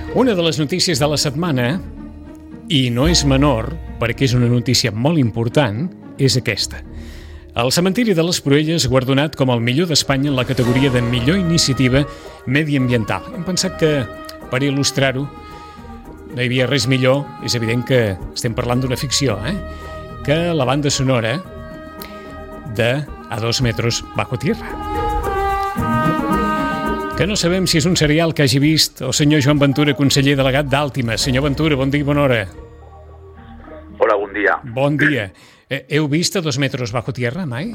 Una de les notícies de la setmana, i no és menor, perquè és una notícia molt important, és aquesta. El cementiri de les Proelles guardonat com el millor d'Espanya en la categoria de millor iniciativa mediambiental. Hem pensat que, per il·lustrar-ho, no hi havia res millor, és evident que estem parlant d'una ficció, que la banda sonora de A 2 metros bajo tierra. Que no sabem si és un serial que hagi vist el senyor Joan Ventura, conseller delegat d'Àltima. Senyor Ventura, bon dia i bona hora. Hola, bon dia. Bon dia. Heu vist A 2 metros bajo tierra mai?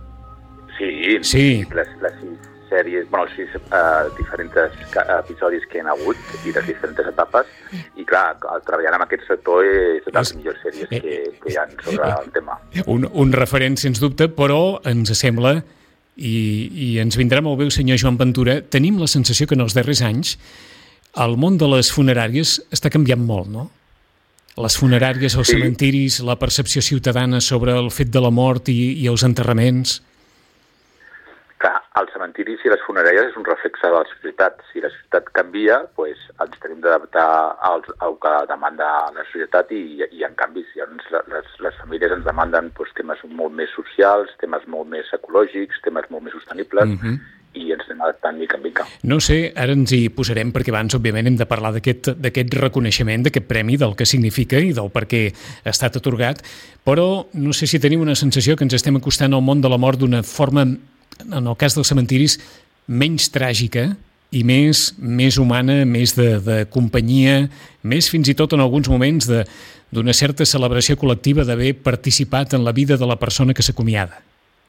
Sí. Les 6 sèries, els 6 diferents episodis que hi ha hagut i les diferents etapes. I clar, treballant en aquest sector és de les millors sèries que hi ha sobre el tema. Un referent, sens dubte, però ens sembla... I ens vindrà molt bé el senyor Joan Ventura. Tenim la sensació que en els darrers anys el món de les funeràries està canviant molt, no? Les funeràries, els cementiris, la percepció ciutadana sobre el fet de la mort i els enterraments. Clar, els cementiris i les funeràries és un reflexe de la societat. Si la societat canvia, doncs ens tenim d'adaptar al que demanda la societat i en canvi, les famílies ens demanden temes molt més socials, temes molt més ecològics, temes molt més sostenibles, i ens anem adaptant mica en mica. No sé, ara ens hi posarem, perquè abans, òbviament, hem de parlar d'aquest reconeixement, d'aquest premi, del que significa i del per què ha estat atorgat, però no sé si tenim una sensació que ens estem acostant al món de la mort d'una forma, en el cas dels cementiris, menys tràgica i més humana, més de companyia, més fins i tot en alguns moments d'una certa celebració col·lectiva d'haver participat en la vida de la persona que s'acomiada.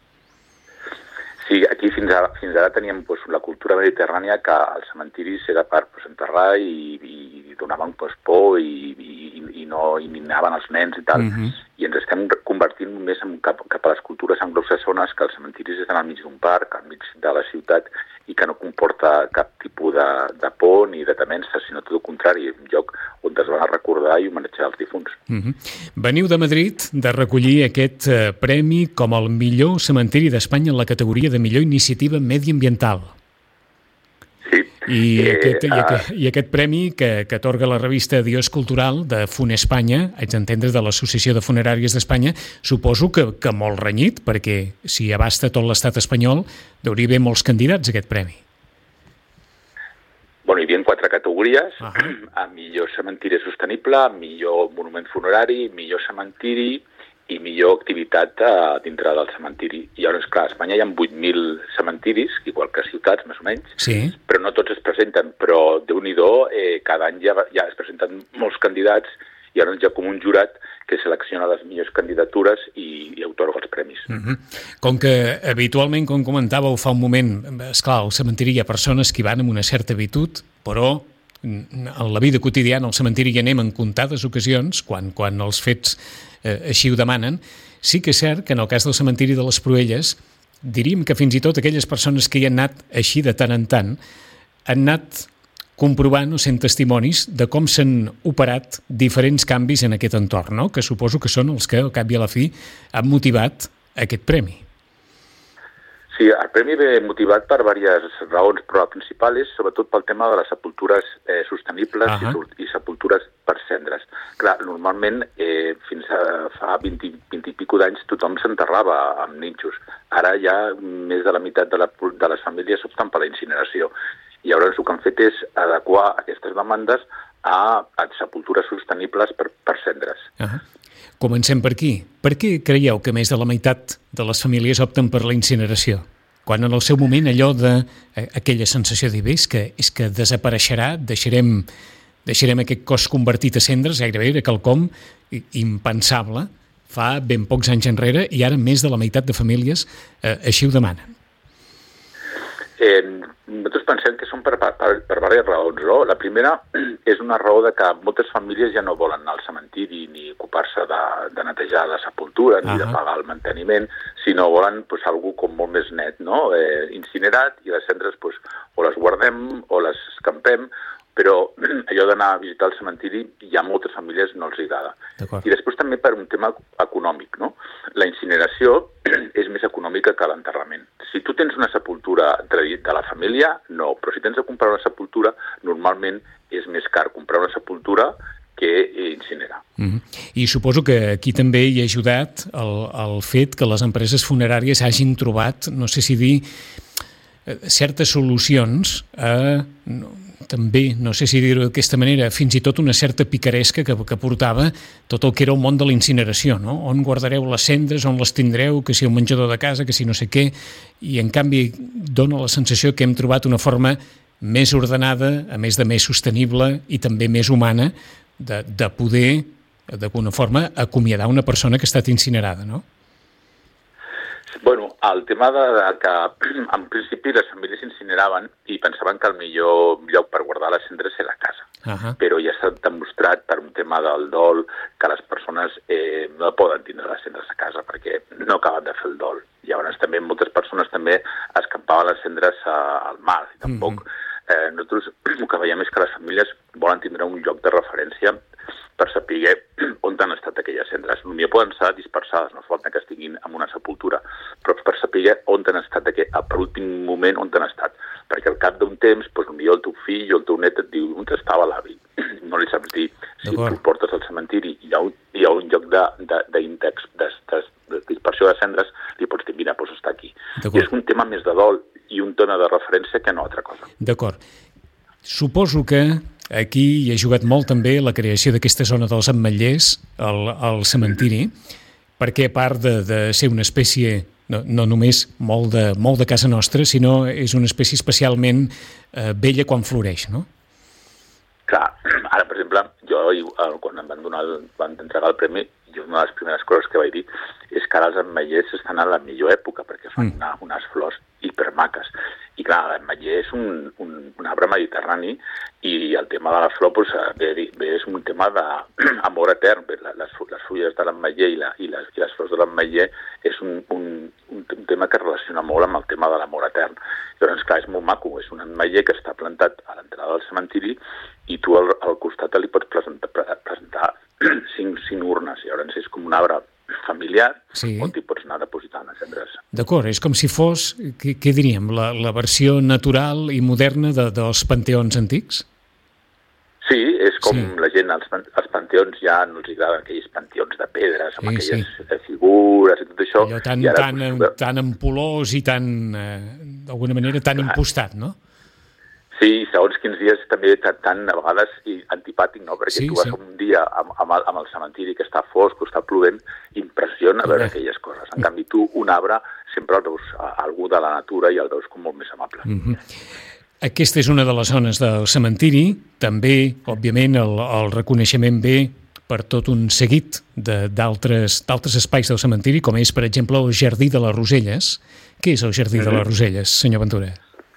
Sí, aquí fins ara teníem la cultura mediterrània que els cementiris era per enterrar i donaven por i no minaven els nens i tal. I ens estem convertint més cap a les cultures anglosajones, que els cementiris estan al mig d'un parc, al mig de la ciutat, i que no comporta cap tipus de por ni de temença, sinó tot el contrari, un lloc on es van a recordar i homenatjar els difunts. Veniu de Madrid de recollir aquest premi com el millor cementiri d'Espanya en la categoria de millor iniciativa mediambiental. Sí. I aquest premi que atorga la revista Dios Cultural de Funespanya, haig d'entendre de l'Associació de Funeràries d'Espanya, suposo que molt renyit, perquè si abasta tot l'estat espanyol, hauria haver molts candidats a aquest premi. Hi havia 4 categories, a millor cementiri sostenible, millor monument funerari, millor cementiri i millor activitat dintre del cementiri. I llavors, clar, a Espanya hi ha 8.000 cementiris, igual que ciutats, més o menys, però no tots es presenten. Però, Déu-n'hi-do, cada any ja es presenten molts candidats i llavors hi ha com un jurat que selecciona les millors candidatures i atorga els premis. Com que habitualment, com comentàveu fa un moment, esclar, al cementiri hi ha persones que hi van amb una certa habitud, però en la vida quotidiana al cementiri hi anem en comptades ocasions, quan els fets així ho demanen. Sí que és cert que en el cas del cementiri de les Proelles, diríem que fins i tot aquelles persones que hi han anat així de tant en tant, han anat comprovant o sent testimonis de com s'han operat diferents canvis en aquest entorn, no? Que suposo que són els que, al cap i a la fi, han motivat aquest premi. Sí, el premi ve motivat per diverses raons, però la principal és sobretot pel tema de les sepultures sostenibles i sepultures per cendres. Clar, normalment, fins a fa 20 i pico d'anys, tothom s'enterrava amb nínxols. Ara ja més de la meitat de les famílies opten per la incineració. I llavors el que han fet és adequar aquestes demandes a sepultures sostenibles per cendres. Comencem per aquí. Per què creieu que més de la meitat de les famílies opten per la incineració? Quan en el seu moment allò d'aquella sensació de és que desapareixerà, deixarem aquest cos convertit a cendres, gairebé era quelcom impensable fa ben pocs anys enrere i ara més de la meitat de famílies així ho demanen. Nosaltres pensem que són per diverses raons, no? La primera és una raó de que moltes famílies ja no volen anar al cementiri ni ocupar-se de netejar la sepultura ni de pagar el manteniment, sinó volen algú com molt més net, no? Incinerat, i les cendres o les guardem o les escampem, però allò d'anar a visitar el cementiri ja a moltes famílies no els agrada. I després també per un tema econòmic, no? La incineració és més econòmica que l'enterrament. Si tu tens una sepultura sepultura de la família, no. Però si tens de comprar una sepultura, normalment és més car comprar una sepultura que incinerar. I suposo que aquí també hi ha ajudat el fet que les empreses funeràries hagin trobat, no sé si dir, certes solucions també, no sé si dir-ho d'aquesta manera, fins i tot una certa picaresca que portava tot el que era el món de la incineració, no? On guardareu les cendres, on les tindreu, que si un menjador de casa, que si no sé què, i en canvi dona la sensació que hem trobat una forma més ordenada, a més de més sostenible i també més humana, de poder, d'alguna forma, acomiadar una persona que ha estat incinerada, no? Bueno, el tema de que en principi les famílies incineraven i pensaven que el millor lloc per guardar les cendres era la casa. Però ja s'ha demostrat per un tema del dol que les persones no poden tindre les cendres a casa perquè no acaben de fer el dol. Llavors també moltes persones també escampaven les cendres al mar i tampoc nosaltres el que veiem és que les famílies volen tindre un lloc de referència per saber on han estat aquelles cendres. Potser poden estar dispersades, no falta que estiguin en una sepultura, però per saber on han estat, per últim moment on han estat. Perquè al cap d'un temps, potser el teu fill o el teu net et diu on estava l'avi. No li saps dir, si tu portes al cementiri i hi ha un lloc d'índex de dispersió de cendres, li pots dir, mira, està aquí. I és un tema més de dol i un tona de referència que no altra cosa. D'acord. Suposo que aquí hi ha jugat molt també la creació d'aquesta zona dels ametllers al cementiri, perquè a part de ser una espècie, no només molt de casa nostra, sinó és una espècie especialment bella quan floreix, no? Clar, ara, per exemple, jo quan em van entregar el premi, una de les primeres coses que vaig dir és que ara els ametllers estan a la millor època perquè fan unes flors hipermaques. I clar, l'ametller és un arbre mediterrani i el tema de la flor és un tema d'amor etern. Les fulles de l'ametller i les flors de l'ametller és un tema que relaciona molt amb el tema de l'amor etern. Llavors, clar, és molt maco. És un ametller que està plantat a l'entrada del cementiri i tu al costat li pots presentar 5 urnes. Llavors és com un arbre familiar on t'hi pots anar depositant les cendres. D'acord, és com si fos, què diríem, la versió natural i moderna dels panteons antics? Sí, és com la gent, als panteons ja no els agrada aquells panteons de pedres amb aquelles figures i tot això. Allò tan empolós i tan, d'alguna manera, tan impostat, no? Sí, segons quins dies també tan a vegades antipàtic, no? Perquè tu vas un dia amb el cementiri que està fosc o està plovent, impressiona veure aquelles coses. En canvi, tu un arbre sempre el veus algú de la natura i el veus com molt més amable. Aquesta és una de les zones del cementiri. També, òbviament, el reconeixement ve per tot un seguit d'altres espais del cementiri, com és, per exemple, el Jardí de les Roselles. Què és el Jardí de les Roselles, senyor Ventura?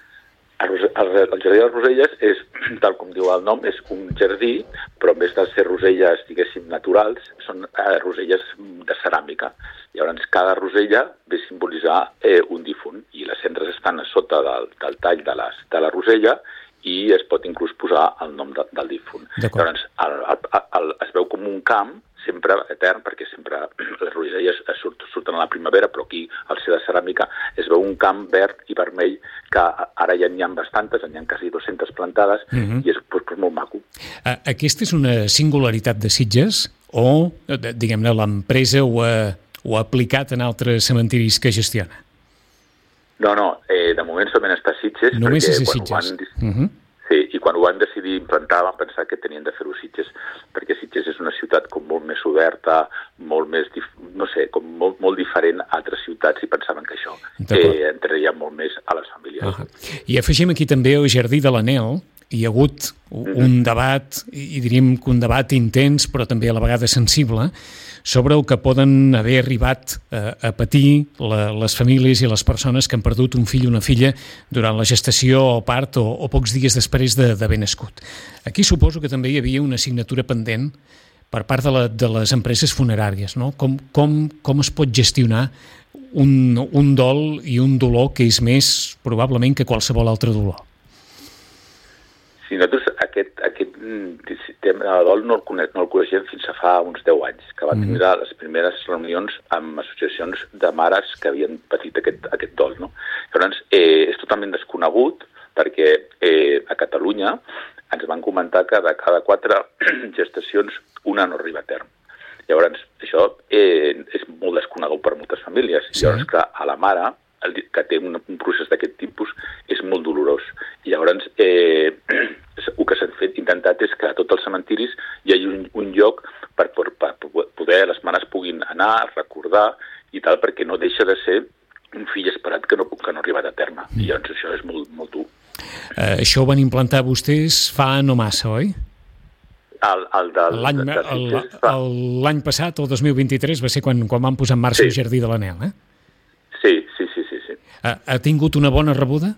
El Jardí de les Roselles és, tal com diu el nom, és un jardí, però en vez de ser roselles, diguéssim, naturals, són roselles de ceràmica. Llavors, cada rosella ve a simbolitzar un difunt, i les cendres estan a sota del tall de la rosella i es pot inclús posar el nom del difunt. Llavors, es veu com un camp, sempre etern, perquè sempre les roselles surten a la primavera, però aquí, al ser de ceràmica, es veu un camp verd i vermell que ara ja n'hi ha bastantes, n'hi ha quasi 200 plantades, i és molt maco. Aquesta és una singularitat de Sitges o, diguem-ne, l'empresa ho ha aplicat en altres cementiris que gestiona? No, de moment solament està a Sitges. Només és a Sitges. Sí, i quan ho van decidir implantar van pensar que tenien de fer-ho a Sitges, perquè Sitges és una ciutat com molt més oberta, molt més, no sé, com molt diferent a altres ciutats i pensaven que això entraria molt més a les famílies. I afegim aquí també el Jardí de l'Anel. Hi ha hagut un debat, i diríem que un debat intens, però també a la vegada sensible, sobre el que poden haver arribat a patir les famílies i les persones que han perdut un fill o una filla durant la gestació o part o pocs dies després d'haver nascut. Aquí suposo que també hi havia una assignatura pendent per part de les empreses funeràries, no? Com es pot gestionar un dol i un dolor que és més probablement que qualsevol altre dolor? Sí, nosaltres aquest tema de dol no el coneixem fins a fa uns 10 anys, que van tenir les primeres reunions amb associacions de mares que havien patit aquest dol. No? Llavors, és totalment desconegut perquè a Catalunya ens van comentar que de cada 4 gestacions una no arriba a terme. Llavors, això és molt desconegut per moltes famílies. Sí. Llavors, clar, a la mare, que té un procés d'aquest tipus, és molt dolorós. I llavors, el que s'ha intentat és que a tots els cementiris hi hagi un lloc per poder les mares puguin anar, recordar i tal, perquè no deixa de ser un fill esperat que no ha arribat a terme. I llavors això és molt, molt dur. Això ho van implantar vostès fa no massa, oi? L'any passat, el 2023, va ser quan van posar en marxa el Jardí de l'Anhel, eh? Sí. Ha tingut una bona rebuda?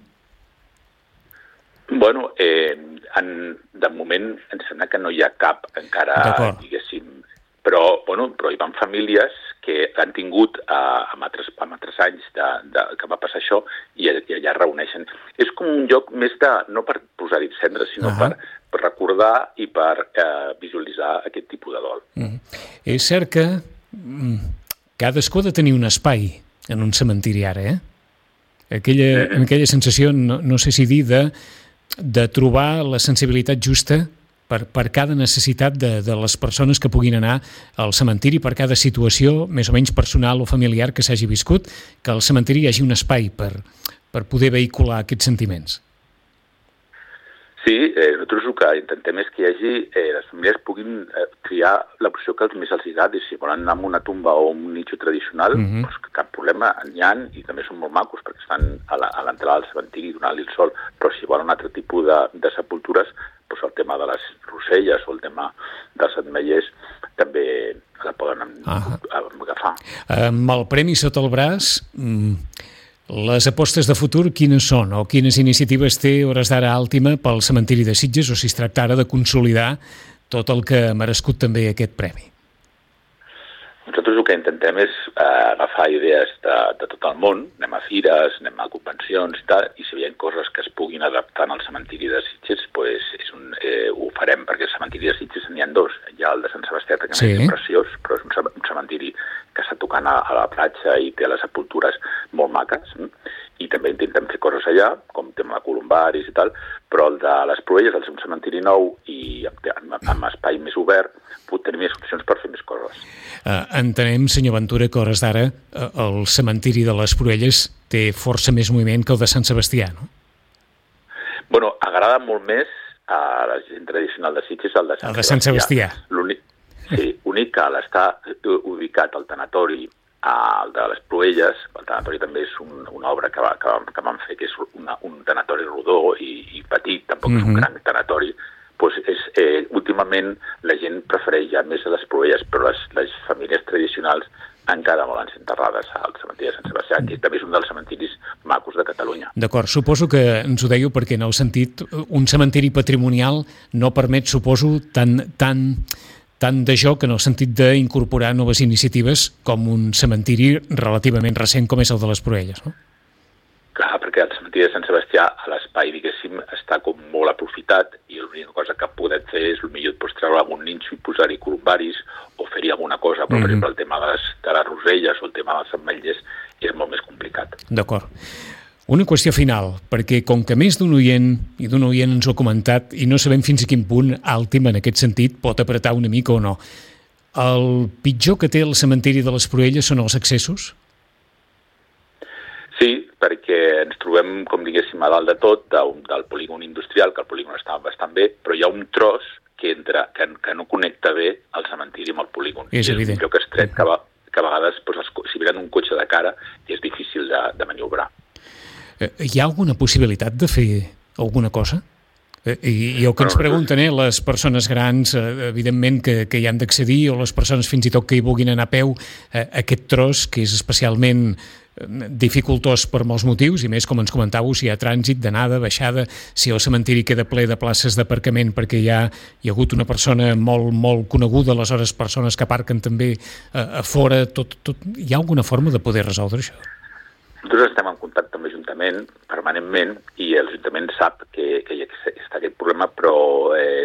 Bueno, de moment em sembla que no hi ha cap encara, diguéssim, però hi van famílies que han tingut amb altres anys que va passar això i allà reuneixen. És com un lloc més no per posar-hi cendres, sinó per recordar i per visualitzar aquest tipus de dol. És cert que cadascú ha de tenir un espai en un cementiri ara, eh? Aquella sensació, no sé si dir, de trobar la sensibilitat justa per cada necessitat de les persones que puguin anar al cementiri, per cada situació més o menys personal o familiar que s'hagi viscut, que al cementiri hi hagi un espai per poder vehicular aquests sentiments. Sí, nosaltres el que intentem és que hi hagi, les famílies puguin triar l'opció que més els agradi. Si volen anar a una tumba o un nicho tradicional, doncs cap problema, n'hi ha, i també són molt macos perquè es fan a l'entrada del cementiri donant-li el sol, però si volen un altre tipus de sepultures, doncs el tema de les roselles o el tema dels ametllers també la poden agafar. Amb el premi sota el braç, les apostes de futur quines són o quines iniciatives té hores d'ara Àltima pel cementiri de Sitges, o si es tracta ara de consolidar tot el que ha merescut també aquest premi? Nosaltres el que intentem és agafar idees de tot el món, anem a fires, anem a convencions i tal, i si hi ha coses que es puguin adaptar al cementiri de Sitges, pues, ho farem, perquè el cementiri de Sitges n'hi ha 2. Hi ha el de Sant Sebastià, que és preciós, però és un cementiri que està tocant a la platja i té les sepultures molt maques, i també intentem fer coses allà, com tema de columbaris i tal, però el de les Proelles, el seu cementiri nou i amb espai més obert, pot tenir més opcions per fer més coses. Entenem, senyor Ventura, que a hores d'ara el cementiri de les Proelles té força més moviment que el de Sant Sebastià, no? Bueno, agrada molt més a la gent tradicional de Sitges el de Sant Sebastià. Únic que l'està ubicat al tanatori el de les Proelles. El tanatori també és una obra que vam fer, que és un tanatori rodó i petit, tampoc és un gran tanatori. Últimament la gent prefereix ja més a les Proelles, però les famílies tradicionals encara volen ser enterrades al cementiri de Sant Sebastià, que també és un dels cementiris macos de Catalunya. D'acord, suposo que ens ho dèieu perquè en el sentit, un cementiri patrimonial no permet, suposo, tant de joc en el sentit d'incorporar noves iniciatives com un cementiri relativament recent com és el de les Proelles, no? Clar, perquè el cementiri de Sant Sebastià, a l'espai, diguéssim, està com molt aprofitat i l'única cosa que podem fer és potser et pots treure algun ninxo i posar-hi columbaris o fer-hi alguna cosa, però per exemple el tema de les roselles o el tema dels ametllers és molt més complicat. D'acord. Una qüestió final, perquè com que més d'un oient i d'un oient ens ho ha comentat i no sabem fins a quin punt Àltima en aquest sentit pot apretar una mica o no, el pitjor que té el cementiri de les Proelles són els accessos? Sí, perquè ens trobem, com diguéssim, a dalt de tot del polígon industrial, que el polígon està bastant bé, però hi ha un tros que no connecta bé el cementiri amb el polígon. És evident. És un lloc estret que a vegades, si venen un cotxe de cara, és difícil de maniobrar. Hi ha alguna possibilitat de fer alguna cosa? I el que ens pregunten, les persones grans, evidentment, que hi han d'accedir, o les persones fins i tot que hi vulguin anar a peu, aquest tros, que és especialment dificultós per molts motius, i més, com ens comentàveu, si hi ha trànsit d'anada, baixada, si el cementiri queda ple de places d'aparcament perquè hi ha hagut una persona molt, molt coneguda, aleshores persones que aparquen també a fora, tot. Hi ha alguna forma de poder resoldre això? Nosaltres estem en contacte amb l'Ajuntament permanentment i l'Ajuntament sap que hi està aquest problema, però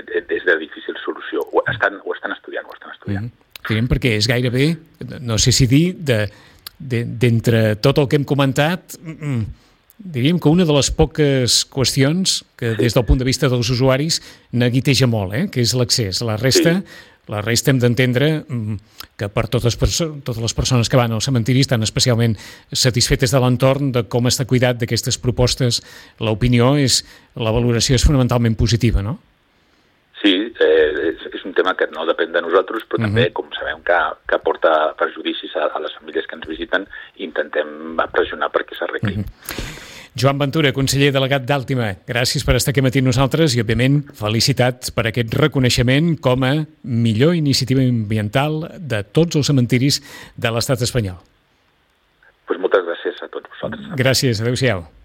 Diríem perquè és gairebé, no sé si dir, d'entre tot el que hem comentat, diríem que una de les poques qüestions que des del punt de vista dels usuaris neguiteja molt, que és l'accés. La resta hem d'entendre que per totes les persones que van al cementiri estan especialment satisfetes de l'entorn, de com està cuidat d'aquestes propostes. La valoració és fonamentalment positiva, no? Sí, és un tema que no depèn de nosaltres, però també, com sabem que porta perjudicis a les famílies que ens visiten, intentem pressionar perquè s'arregli. Joan Ventura, conseller delegat d'Àltima, gràcies per estar aquí matí amb nosaltres i, òbviament, felicitats per aquest reconeixement com a millor iniciativa ambiental de tots els cementiris de l'estat espanyol. Moltes gràcies a tots vosaltres. Gràcies, adéu-siau.